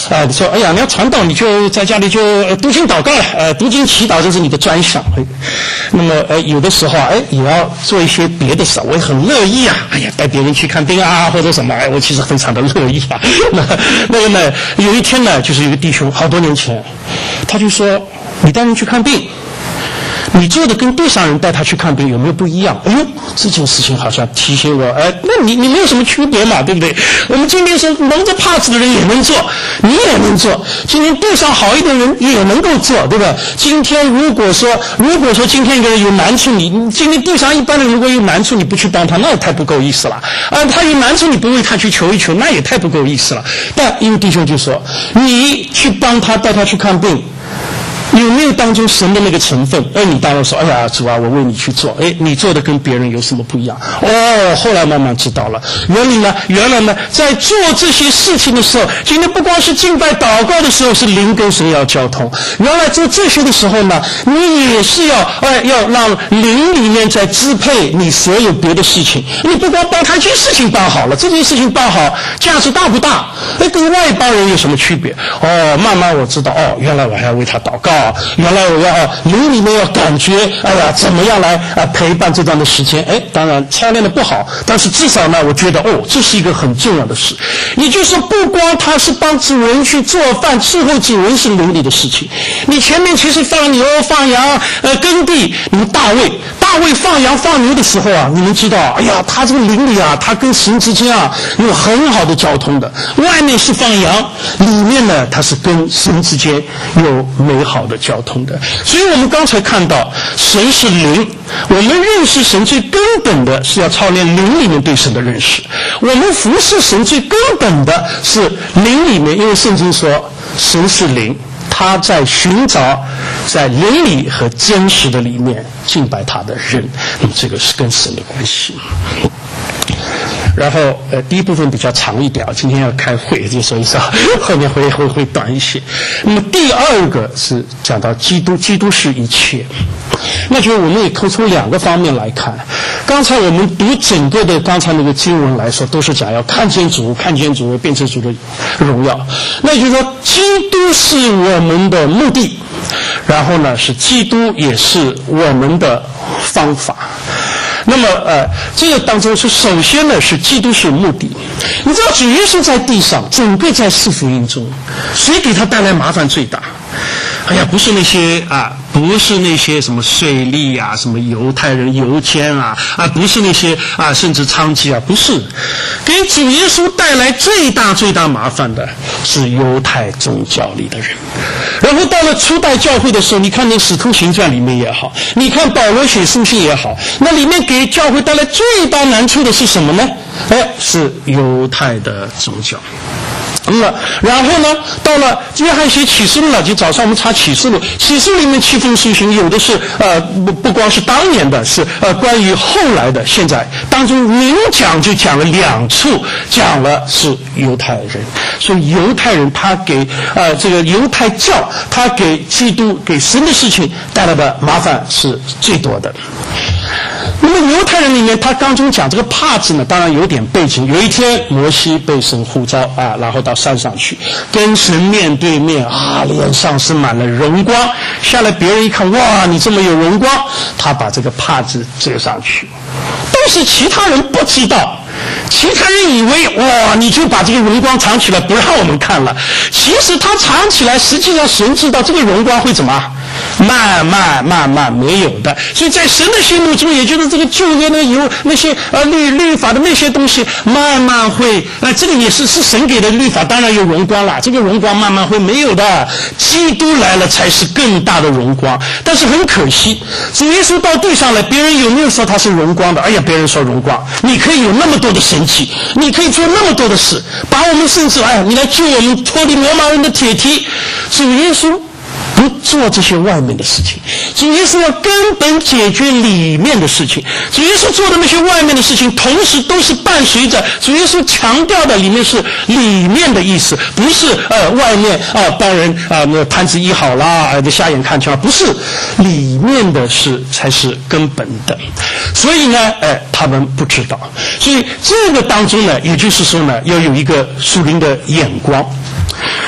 说哎呀，你要传道，你就在家里就读经祷告了，读经祈祷这是你的专项。那么有的时候也要做一些别的事，我也很乐意啊，哎呀，带别人去看病啊或者什么，我其实非常的乐意啊。那个呢，有一天呢，就是有个弟兄，好多年前，他就说，你带人去看病，你做的跟地上人带他去看病有没有不一样？这件事情好像提醒我，那你没有什么区别嘛，对不对？我们今天说蒙着帕子的人也能做，你也能做，今天地上好一点的人也能够做，对吧？今天如果说今天一个人有难处，你今天地上一般人如果有难处你不去帮他，那也太不够意思了他有难处你不为他去求一求，那也太不够意思了。但因为弟兄就说，你去帮他带他去看病，有没有当中神的那个成分？你当然说，哎呀，主啊，我为你去做。你做的跟别人有什么不一样？后来慢慢知道了，原来呢，在做这些事情的时候，今天不光是敬拜祷告的时候是灵跟神要交通，原来做这些的时候呢，你也是要让灵里面在支配你所有别的事情。你不光帮他一件事情办好了，这件事情办好价值大不大？跟外邦人有什么区别？慢慢我知道，原来我还要为他祷告。原来我要灵里面要感觉，怎么样来陪伴这段的时间？当然操练的不好，但是至少呢，我觉得这是一个很重要的事。也就是说，不光他是帮主人去做饭伺候主人是灵里的事情，你前面其实放牛放羊耕地，你们大卫放羊放牛的时候你们知道，他这个灵里他跟神之间有很好的交通的。外面是放羊，里面呢他是跟神之间有美好的交通的。所以我们刚才看到神是灵，我们认识神最根本的是要操练灵里面对神的认识，我们服侍神最根本的是灵里面，因为圣经说神是灵，他在寻找在灵里和真实的里面敬拜他的人，那么这个是跟神的关系。然后第一部分比较长一点，今天要开会就说一说，后面会短一些。那么第二个是讲到基督是一切，那就我们也可以从两个方面来看。刚才我们读整个的刚才那个经文来说，都是讲要看见主变成主的荣耀。那就是说，基督是我们的目的，然后呢是基督也是我们的方法。那么这个当中是首先呢是基督是目的。你知道主耶稣在地上整个在四福音中，谁给他带来麻烦最大？不是那些什么税吏什么犹太人犹监不是那些甚至娼妓不是，给主耶稣带来最大麻烦的是犹太宗教里的人。然后到了初代教会的时候，你看那使徒行传里面也好，你看保罗写书信也好，那里面给教会带来最大难处的是什么呢？是犹太的宗教。然后呢，到了约翰写启示录了，就早上我们查启示录，启示录里面7封书信，有的是不光是当年的，是关于后来的，现在当中明讲就讲了2处，讲了是犹太人，所以犹太人他给这个犹太教，他给基督给神的事情带来的麻烦是最多的。那么犹太人里面，他当中讲这个帕子呢，当然有点背景。有一天，摩西被神呼召然后到山上去，跟神面对面脸上是满了荣光。下来别人一看，哇，你这么有荣光，他把这个帕子遮上去。但是其他人不知道，其他人以为哇，你就把这个荣光藏起来，不让我们看了。其实他藏起来，实际上神知道这个荣光会怎么慢慢没有的。所以在神的心目中，也就是这个旧约呢有那些律法的那些东西慢慢会这个也是神给的律法，当然有荣光了，这个荣光慢慢会没有的。基督来了才是更大的荣光。但是很可惜，主耶稣到地上来，别人有没有说他是荣光的？别人说荣光，你可以有那么多的神迹，你可以做那么多的事，把我们甚至你来救我们脱离罗马人的铁蹄。主耶稣不做这些外面的事情，主耶稣要根本解决里面的事情。主耶稣做的那些外面的事情，同时都是伴随着主耶稣强调的里面是里面的意思，不是外面帮人摊子医好啦，瞎眼看清，不是，里面的事才是根本的。所以呢他们不知道，所以这个当中呢，也就是说呢，要有一个属灵的眼光。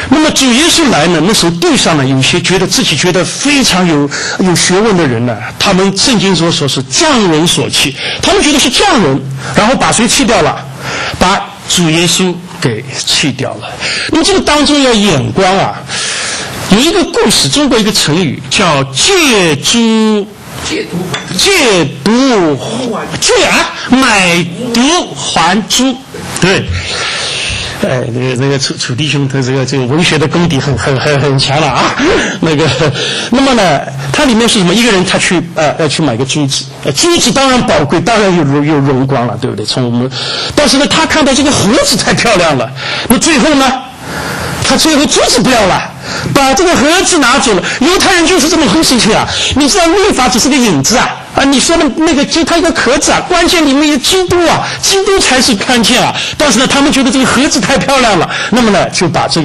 那么主耶稣来呢，那时候地上呢有些自己觉得非常有学问的人呢，他们圣经说是匠人所弃，他们觉得是匠人，然后把谁弃掉了？把主耶稣给弃掉了。那么这个当中要眼光啊，有一个故事，中国一个成语叫借买椟还珠，对。那个楚弟兄他这个文学的功底很强了啊。那么呢，它里面是什么？一个人他要去买个珠子，珠子当然宝贵，当然有荣光了，对不对？但是呢，他看到这个盒子太漂亮了，那最后呢，他最后珠子不要了，把这个盒子拿走了。犹太人就是这么回事情啊！你知道律法只是个影子啊。你说的那个就它一个壳子啊，关键里面有基督啊，基督才是关键啊。但是呢，他们觉得这个盒子太漂亮了，那么呢，就把就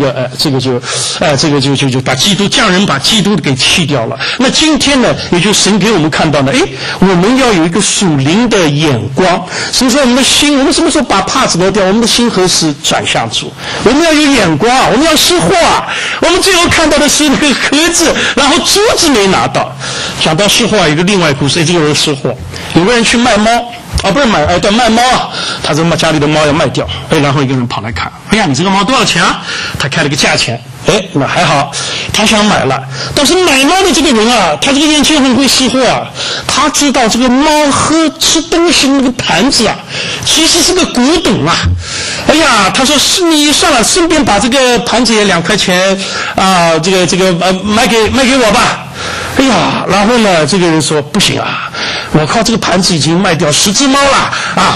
把基督匠人把基督给弃掉了。那今天呢，也就神给我们看到呢，我们要有一个属灵的眼光。所以说我们的心，我们什么时候把帕子挪掉？我们的心何时转向主？我们要有眼光啊，我们要识货啊。我们最后看到的是那个盒子，然后珠子没拿到。讲到识货啊，有个另外故事，这个人识货，有个人去卖猫不是卖猫啊，他这家里的猫要卖掉，然后一个人跑来看，你这个猫多少钱啊？他开了个价钱，那还好，他想买了，但是买猫的这个人啊，他这个年轻人很会识货啊，他知道这个猫吃东西那个盘子啊，其实是个古董啊。他说是你算了，顺便把这个盘子也2块钱啊，卖给我吧。然后呢，这个人说不行啊，我靠，这个盘子已经卖掉10只猫了啊！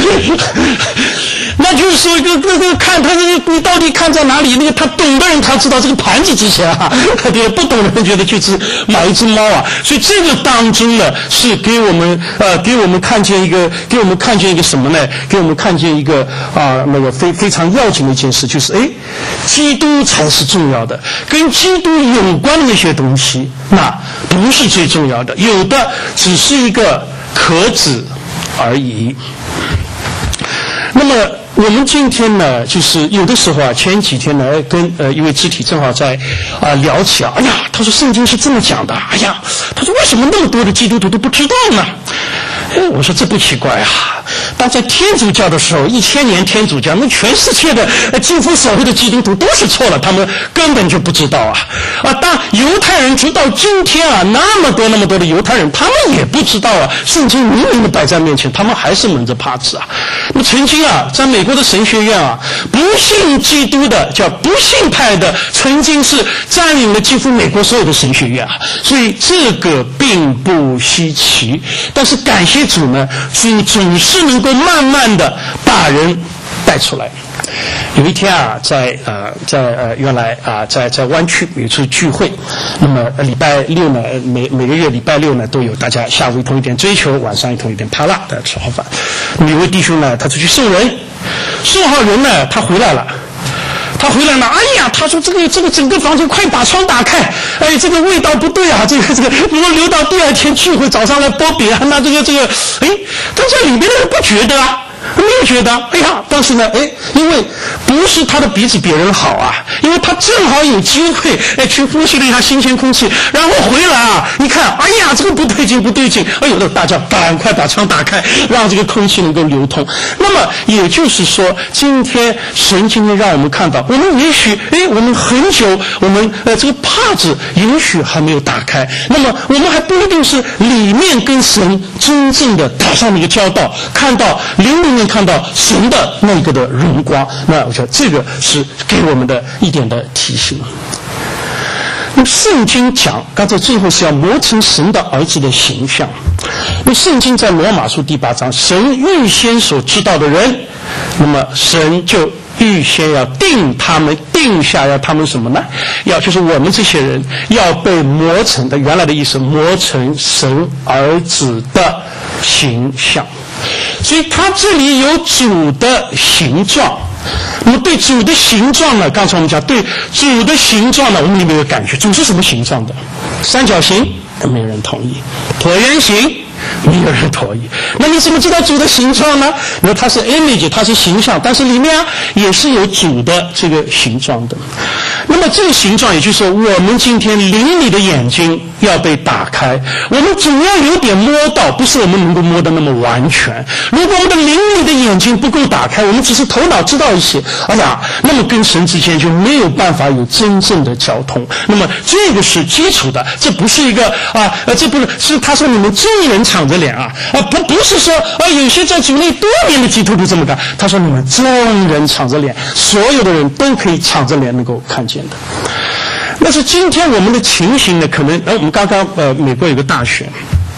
那就是说，看他你到底看在哪里？他懂的人他知道这个盘子值钱啊，不懂的人觉得就是买一只猫啊。所以这个当中呢，是给我们看见一个什么呢？给我们看见一个非常要紧的一件事，就是基督才是重要的，跟基督有关的那些东西，那不是最重要的，有的只是一个壳子而已。那么我们今天呢，就是有的时候啊，前几天呢，跟一位肢体正好在聊起啊，他说圣经是这么讲的，他说为什么那么多的基督徒都不知道呢？我说这不奇怪啊，但在天主教的时候，1000年天主教，那全世界的几乎所谓的基督徒都是错了，他们根本就不知道啊。但犹太人直到今天啊，那么多的犹太人，他们也不知道啊，圣经明明的摆在面前，他们还是蒙着帕子啊。那曾经啊，在美国的神学院啊，不信基督的叫不信派的，曾经是占领了几乎美国所有的神学院啊，所以这个并不稀奇。但是感谢主呢，主总是能够慢慢的把人带出来。有一天啊，原来啊，在湾区有一次聚会，那么礼拜六呢，每个月礼拜六呢，都有大家下午一同一点追求，晚上一同一点啪啦的吃好饭。那么有位弟兄呢，他出去送人，送好人呢，他回来了，他说这个整个房间快把窗打开，这个味道不对啊，这个如果留到第2天聚会早上来剥饼啊，那这个但这里面的人不觉得啊。没有觉得，但是呢，因为不是他的鼻子比人好啊，因为他正好有机会，去呼吸了一下新鲜空气，然后回来啊，你看，这个不对劲，大家赶快把窗打开，让这个空气能够流通。那么也就是说，神今天让我们看到，我们也许，我们很久，我们这个帕子也许还没有打开，那么我们还不一定是里面跟神真正的打上那个交道，看到灵里面看到神的那个的荣光，那我觉得这个是给我们的一点的提醒。那么圣经讲，刚才最后是要磨成神的儿子的形象。那圣经在罗马书第8章，神预先所知道的人，那么神就预先要定下要他们什么呢？就是我们这些人要被磨成的，原来的意思，磨成神儿子的形象。所以他这里有主的形状。那么对主的形状呢，刚才我们讲对主的形状呢，我们有没有感觉？主是什么形状的？三角形没有人同意，椭圆形没有人同意。那你怎么知道主的形状呢？因为它是 image， 它是形象，但是里面也是有主的这个形状的。 那么这个形状，也就是说，我们今天灵里的眼睛要被打开，我们总要有点摸到，不是我们能够摸得那么完全。如果我们的灵里的眼睛不够打开，我们只是头脑知道一些，那么跟神之间就没有办法有真正的交通。那么这个是基础的，这不是一个这不是他说你们众人敞着脸不是说有些在主内多年的基督徒这么干，他说你们众人敞着脸，所有的人都可以敞着脸能够看见的。但是今天我们的情形呢，可能我们刚刚美国有个大选，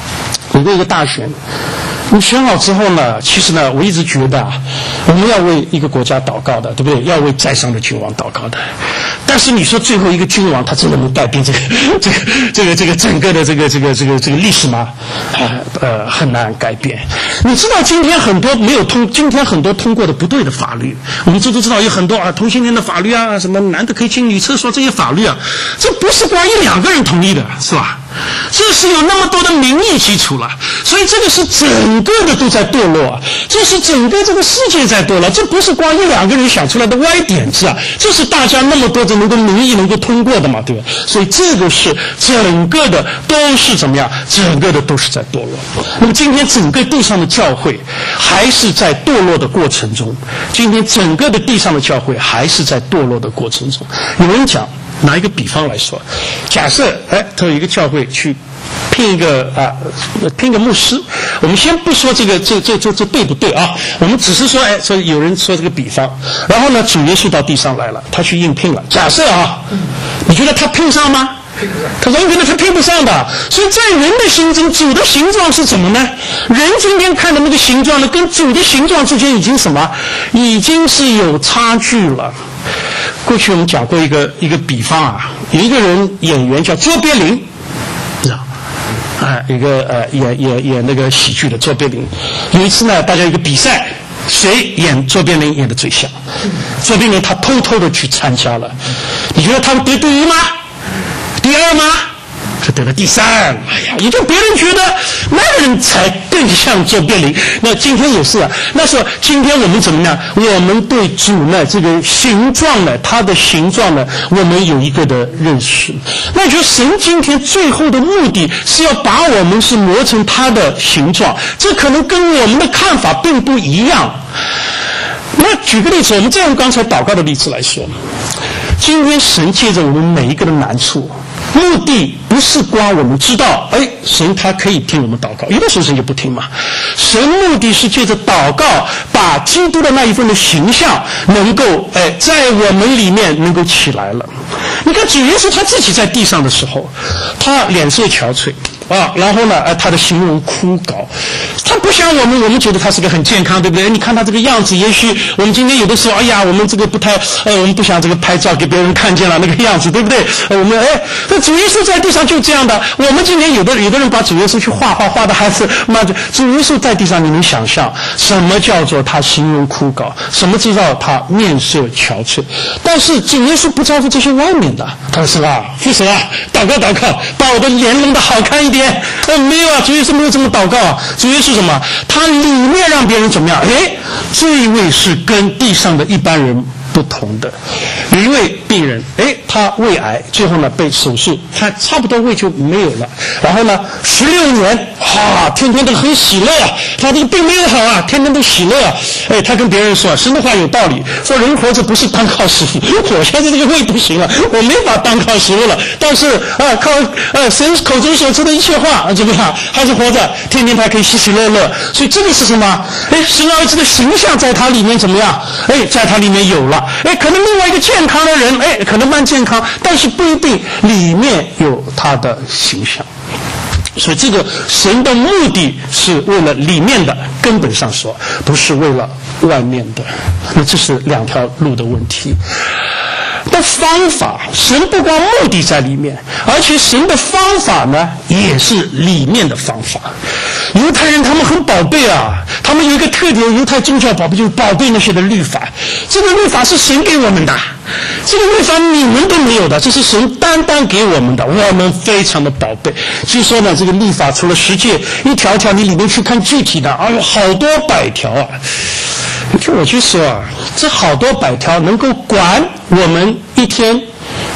你选好之后呢，其实呢，我一直觉得我们要为一个国家祷告的，对不对？要为在上的君王祷告的。但是你说最后一个君王他真的能改变这个整个的这个历史吗？很难改变。你知道今天很多通过的不对的法律，我们都知道有很多同性恋的法律什么男的可以进女厕所这些法律这不是光一两个人同意的，是吧？这是有那么多的民意基础了，所以这个是整个的都在堕落这是整个这个世界在堕落，这不是光一两个人想出来的歪点子这是大家那么多的能够民意能够通过的嘛，对吧？所以这个是整个的都是怎么样？整个的都是在堕落。那么今天整个地上的教会还是在堕落的过程中，今天整个的地上的教会还是在堕落的过程中。有人讲，拿一个比方来说，假设他有一个教会去聘一个牧师，我们先不说这对不对我们只是说说有人说这个比方，然后呢主耶稣到地上来了，他去应聘了，假设你觉得他聘上吗？他说觉得他聘不上的。所以在人的心中，主的形状是什么呢？人今天看的那个形状呢，跟主的形状之间已经什么？已经是有差距了。过去我们讲过一个比方有一个演员叫卓别林，知道一个演那个喜剧的卓别林。有一次呢，大家有一个比赛，谁演卓别林演的最像？卓别林他偷偷的去参加了，你觉得他们得第一吗？第二吗？是得了第三。也就别人觉得那个人才更像卓别林。那今天也是那说今天我们怎么样？我们对主呢这个形状呢，他的形状呢，我们有一个的认识。那就神今天最后的目的是要把我们是磨成他的形状，这可能跟我们的看法并不一样。那举个例子，我们再用刚才祷告的例子来说，今天神借着我们每一个的难处，目的不是光我们知道神他可以听我们祷告，有的时候神就不听嘛。神目的是借着祷告把基督的那一份的形象能够在我们里面能够起来了。你看主耶稣他自己在地上的时候，他脸色憔悴然后呢他的形容枯槁，他不像我们觉得他是个很健康，对不对？你看他这个样子，也许我们今天有的时候我们这个不太我们不想这个拍照给别人看见了那个样子，对不对？我们那主耶稣在地上就这样的。我们今天有的人把主耶稣去画的还是主耶稣在地上，你能想象什么叫做他形容枯槁，什么知道他面色憔悴？但是主耶稣不在乎这些外面的，他说父神祷告，把我的脸弄得好看一点。没有主耶稣没有这么祷告主耶稣什么？他里面让别人怎么样？这一位是跟地上的一般人不同的。有一位病人他胃癌，最后呢被手术，他差不多胃就没有了，然后呢16年天天都很喜乐他这个病没有好天天都喜乐他跟别人说神的话有道理，说人活着不是单靠食物，我现在这个胃不行了，我没法单靠食物了，但是靠神口中所说的一切话怎么样还是活着，天天他可以喜喜乐乐。所以这个是什么？神儿子的形象在他里面怎么样？在他里面有了。可能另外一个健康的人可能蛮健康，但是不一定里面有他的形象。所以这个神的目的是为了里面的，根本上说不是为了外面的。那这是两条路的问题。那方法，神不光目的在里面，而且神的方法呢也是里面的方法。犹太人他们很宝贝他们有一个特点，犹太宗教宝贝就是宝贝那些的律法。这个律法是神给我们的，这个律法你们都没有的，这是神单单给我们的，我们非常的宝贝。据说呢，这个律法除了10诫，一条条你里面去看具体的好多百条你听我去说这好多百条能够管我们一天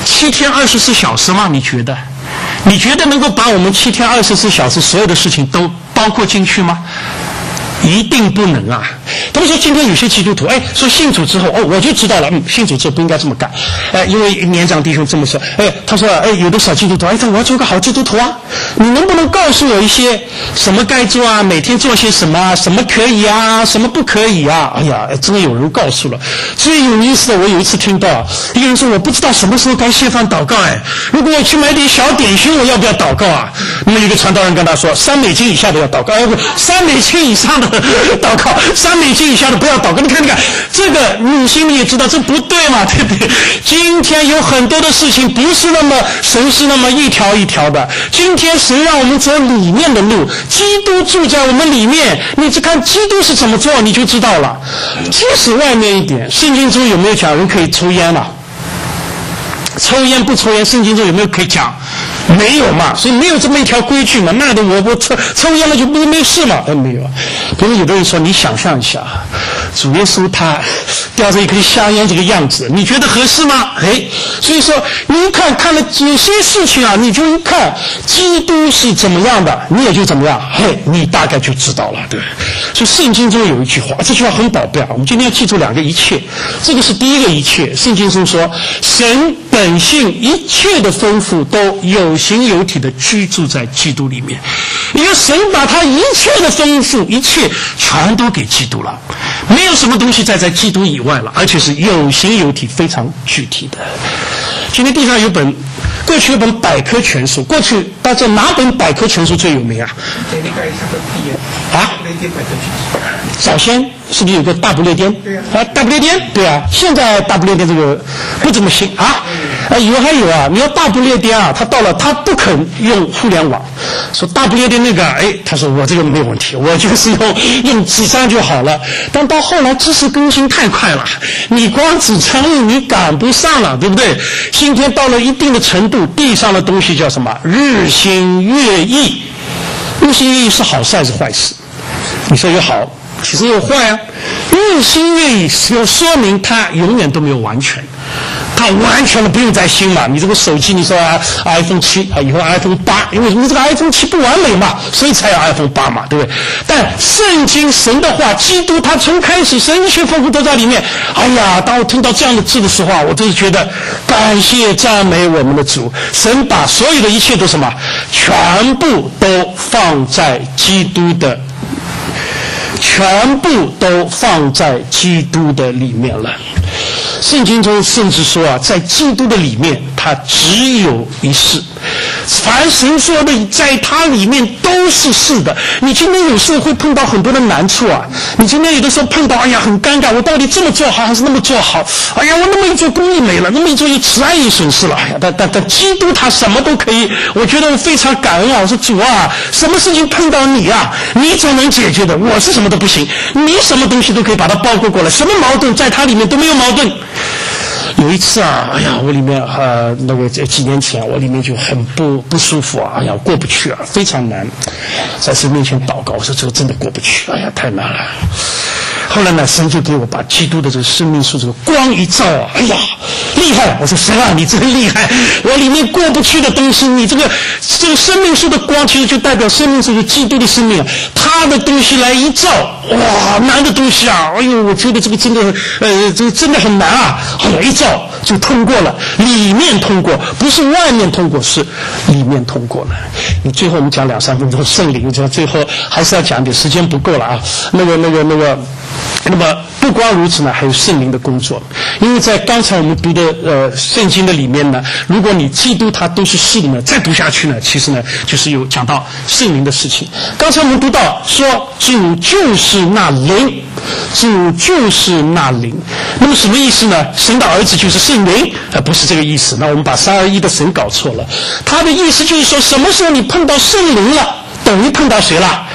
7天24小时吗？你觉得能够把我们7天24小时所有的事情都包括进去吗？一定不能啊！他们说今天有些基督徒，说信主之后，我就知道了，信主之后不应该这么干，因为年长弟兄这么说，他说，有的小基督徒，我要做个好基督徒啊，你能不能告诉我一些什么该做啊，每天做些什么啊，什么可以啊，什么不可以啊？哎呀，真的有人告诉了。最有意思的，我有一次听到一个人说，我不知道什么时候该谢饭祷告，如果我去买点小点心，我要不要祷告啊？那么有个传道人跟他说，$3以下的要祷告，$3以上的祷告，$3以下的不要祷告。你看，这个你心里也知道这不对嘛，对不对？今天有很多的事情不是那么神是那么一条一条的。今天神让我们走里面的路，基督住在我们里面，你只看基督是怎么做，你就知道了。即使外面一点，圣经中有没有讲人可以抽烟嘛？抽烟不抽烟，圣经中有没有可以讲？没有嘛，所以没有这么一条规矩嘛。那的我抽烟了就没事嘛？没有。比如有的人说，你想象一下，主耶稣他叼着一根香烟这个样子，你觉得合适吗？所以说你一看了有些事情啊，你就一看基督是怎么样的，你也就怎么样，你大概就知道了，对。所以圣经中有一句话，这句话很宝贝啊。我们今天要记住2个一切，这个是第一个一切。圣经中说，神本性一切的丰富都有形有体的居住在基督里面，因为神把他一切的丰富一切全都给基督了，没有什么东西在基督以外了，而且是有形有体非常具体的。今天地上过去有本百科全书，过去大家哪本百科全书最有名啊？早先是不是有个大不列颠？大不列颠，对啊。现在大不列颠这个不怎么行啊。还有啊，你要大不列颠啊，他到了他不肯用互联网，说大不列颠那个，他说我这个没有问题，我就是用纸张就好了。但到后来知识更新太快了，你光纸张你赶不上了，对不对？今天到了一定的程度，地上的东西叫什么？日新月异。日新月异是好事还是坏事？你说有好，其实有坏啊。日新月异就说明它永远都没有完全，它完全的不用再新嘛。你这个手机，你说iPhone 7以后 iPhone 8，因为你这个 iPhone 7不完美嘛，所以才有 iPhone 8嘛，对不对？但圣经神的话，基督他从开始神一切丰富都在里面。当我听到这样的字的时候，我真是觉得感谢赞美我们的主，神把所有的一切都什么，全部都放在基督的。全部都放在基督的里面了。圣经中甚至说在基督的里面，它只有一事。凡神说的，在它里面都是是的。你今天有时候会碰到很多的难处啊，你今天有的时候碰到，很尴尬，我到底这么做好还是那么做好？我那么一做公益没了，那么一做慈爱也损失了。但基督他什么都可以，我觉得我非常感恩啊！我说主啊，什么事情碰到你啊，你总能解决的。我是什么都不行，你什么东西都可以把它包裹过来，什么矛盾在它里面都没有矛盾。有一次我里面几年前我里面就很不舒服过不去非常难，在神面前祷告，我说这个真的过不去，太难了。后来呢，神就给我把基督的这个生命树这个光一照厉害！我说神啊，你真厉害！我里面过不去的东西，你这个生命树的光，其实就代表生命树是基督的生命，他的东西来一照，难的东西我觉得这个真的这个真的很难一照就通过了，里面通过，不是外面通过，是里面通过了。你最后我们讲2-3分钟圣灵，最后还是要讲点，时间不够了那么不光如此呢，还有圣灵的工作。因为在刚才我们读的圣经的里面呢，如果你基督它都是是的呢，再读下去呢，其实呢就是有讲到圣灵的事情。刚才我们读到说主就是那灵，主就是那灵。那么什么意思呢？神的儿子就是圣灵，不是这个意思。那我们把3而1的神搞错了。他的意思就是说，什么时候你碰到圣灵了，等于碰到谁了？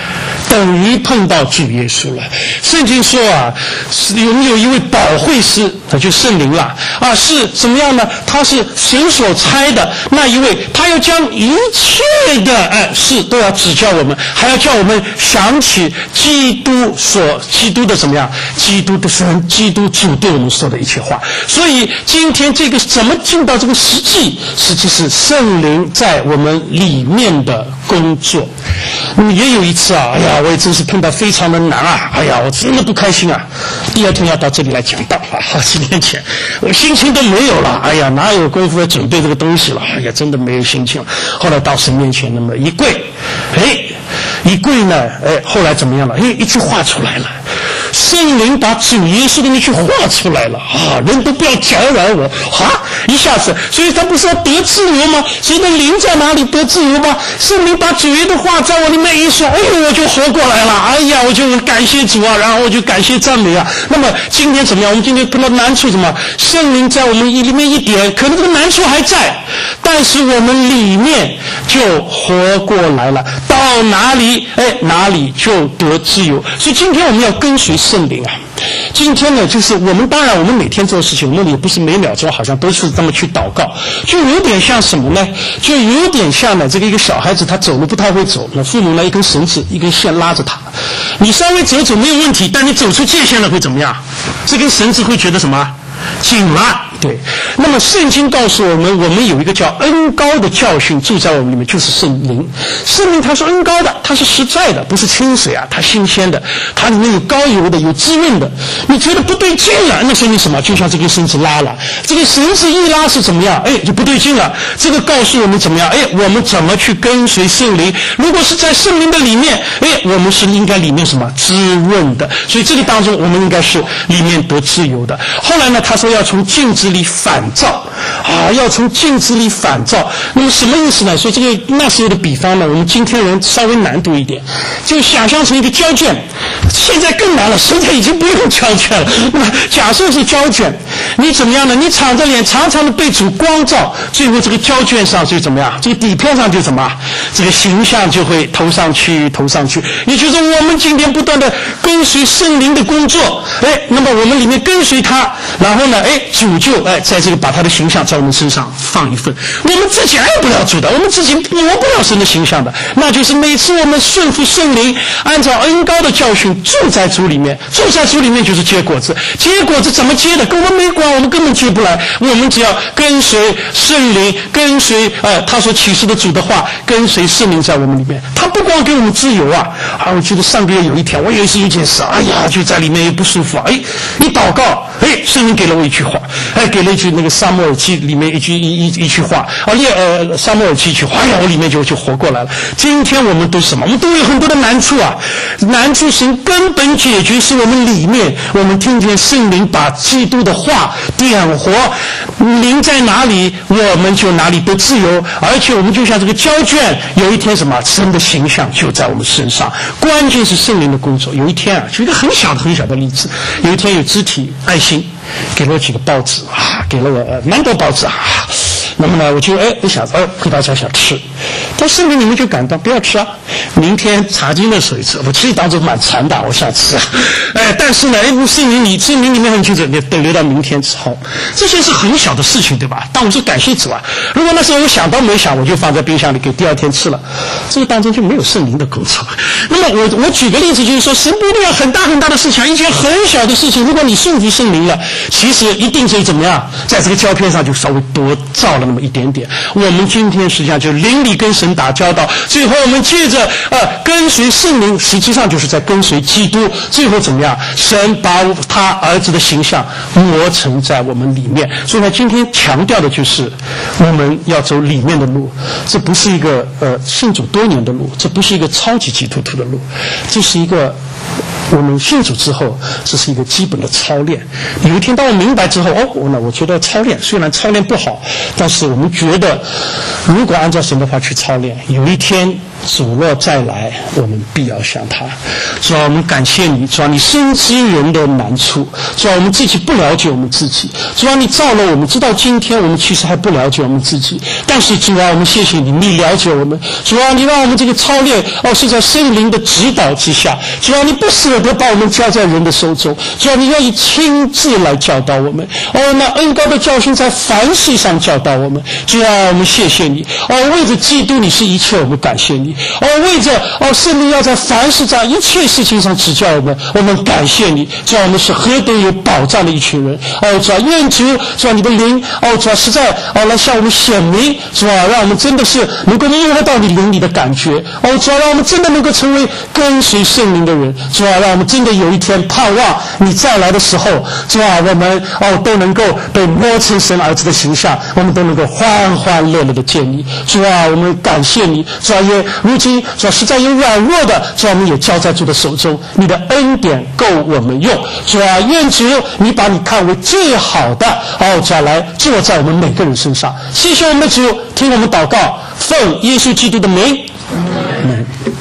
等于碰到主耶稣了。圣经说啊，有一位保惠师，他就圣灵了啊，是怎么样呢？他是神所差的那一位，他要将一切的事都要指教我们，还要叫我们想起基督的怎么样？基督的神，基督主对我们说的一切话。所以今天这个怎么进到这个实际是圣灵在我们里面的工作。那么也有一次啊，哎呀，我也真是碰到非常的难啊，哎呀，我真的不开心啊。第二天要到这里来讲道啊，好几年前我心情都没有了，哎呀，哪有功夫要准备这个东西了，哎呀，真的没有心情了。后来到神面前那么一跪，一跪呢，后来怎么样了？一句话出来了，圣灵把主耶稣的那句话出来了啊！人都不要搅扰我啊！一下子，所以他不是要得自由吗？谁的灵在哪里得自由吗？圣灵把主耶稣的话在我里面一说，哎呦，我就活过来了！哎呀，我就感谢主啊，然后我就感谢赞美啊。那么今天怎么样？我们今天碰到难处什么？圣灵在我们里面一点，可能这个难处还在，但是我们里面就活过来了。到哪里，哪里就得自由。所以今天我们要跟随圣灵啊。今天呢，就是我们当然我们每天做事情，我们也不是每秒钟好像都是这么去祷告，就有点像什么呢？就有点像呢，这个一个小孩子他走路不太会走，那父母呢一根绳子一根线拉着他，你稍微走没有问题，但你走出界限了会怎么样？这根绳子会觉得什么？紧了。对，那么圣经告诉我们，我们有一个叫恩膏的教训住在我们里面，就是圣灵。圣灵它是恩膏的，它是实在的，不是清水啊，它新鲜的，它里面有膏油的，有滋润的。你觉得不对劲了，那说明什么？就像这根绳子拉了，这个绳子一拉是怎么样？就不对劲了。这个告诉我们怎么样？我们怎么去跟随圣灵？如果是在圣灵的里面，我们是应该里面什么滋润的？所以这个当中，我们应该是里面得自由的。后来呢，他说要从镜子里反照啊，要从镜子里反照。那么什么意思呢？所以这个那时候的比方呢，我们今天人稍微难读一点，就想象成一个胶卷。现在更难了，现在已经不用胶卷了。那么假设是胶卷，你怎么样呢？你敞着脸，常常的被主光照，最后这个胶卷上就怎么样？这个底片上就怎么？这个形象就会投上去。也就是我们今天不断的跟随圣灵的工作，那么我们里面跟随他，然后呢，主就在这个把他的形象在我们身上放一份。我们自己爱不了主的，我们自己磨不了神的形象的，那就是每次我们顺服圣灵，按照恩膏的教训住在主里面就是结果子。结果子怎么结的？跟我们没关，我们根本结不来。我们只要跟随圣灵，跟随他所启示的主的话，跟随圣灵在我们里面，他不光给我们自由啊！我觉得上个月有一天，我也是一件事，哎呀，就在里面又不舒服，一祷告，圣灵给了我一句话，给了一句那个撒母耳记里面一句话，撒母耳记一句话，我里面就活过来了。今天我们都什么？我们都有很多的难处啊，难处神根本解决是我们里面，我们听见圣灵把基督的话点活，灵在哪里，我们就哪里得自由，而且我们就像这个胶卷，有一天什么神的形象就在我们身上。关键是圣灵的工作。有一天啊，就一个很小的例子，有一天有肢体爱心给了我几个报纸啊，给了我蛮多报纸啊。那么呢，我就想回到家想吃，但圣灵里面就感到不要吃啊，明天查经的时候吃。我其实当时蛮馋的，我想吃啊，但是呢，圣灵里面很清楚，你等留到明天吃好。这些是很小的事情，对吧？但我是感谢主啊。如果那时候我想都没想，我就放在冰箱里给第二天吃了，这个当中就没有圣灵的工作。那么我举个例子，就是说，神不一定要很大很大的事情，一件很小的事情，如果你顺服圣灵了，其实一定是怎么样，在这个胶片上就稍微多照了那么一点点。我们今天实际上就灵里跟神打交道，最后我们借着跟随圣灵，实际上就是在跟随基督。最后怎么样？神把他儿子的形象磨成在我们里面。所以呢，今天强调的就是我们要走里面的路，这不是一个信主多年的路，这不是一个超级基督徒的路，这是一个我们信主之后，这是一个基本的操练。有一天当我明白之后，那我觉得操练虽然操练不好，但是我们觉得如果按照神的话去操练，有一天主若再来，我们必要向他。主啊，我们感谢你，主啊，你深知人的难处，主啊，我们自己不了解我们自己，主啊，你造了我们，直到今天我们其实还不了解我们自己，但是主啊，我们谢谢你，你了解我们，主啊，你让我们这个操练是在圣灵的指导之下，主啊，你不舍得把我们交在人的手中，主啊，你愿意亲自来教导我们，那恩高的教训在凡事上教导我们，主啊，我们谢谢你，为着基督你是一切，我们感谢你，为着圣灵要在凡事上一切事情上指教我们，我们感谢你，主啊，我们是何等有保障的一群人，主啊，愿主啊你的灵主啊实在来向我们显明，主啊，让我们真的是能够领会到你灵里的感觉，主啊，让我们真的能够成为跟随圣灵的人，主啊，让我们真的有一天盼望你再来的时候，主啊，我们都能够被摸成神儿子的形象，我们都能够欢欢乐乐的见你，主啊，我们感谢你，主啊，也如今主啊实在有软弱的，主啊，我们也交在主的手中，你的恩典够我们用，主啊，愿主你把你看为最好的主啊来坐在我们每个人身上，谢谢我们的主，听我们祷告，奉耶稣基督的名，阿们。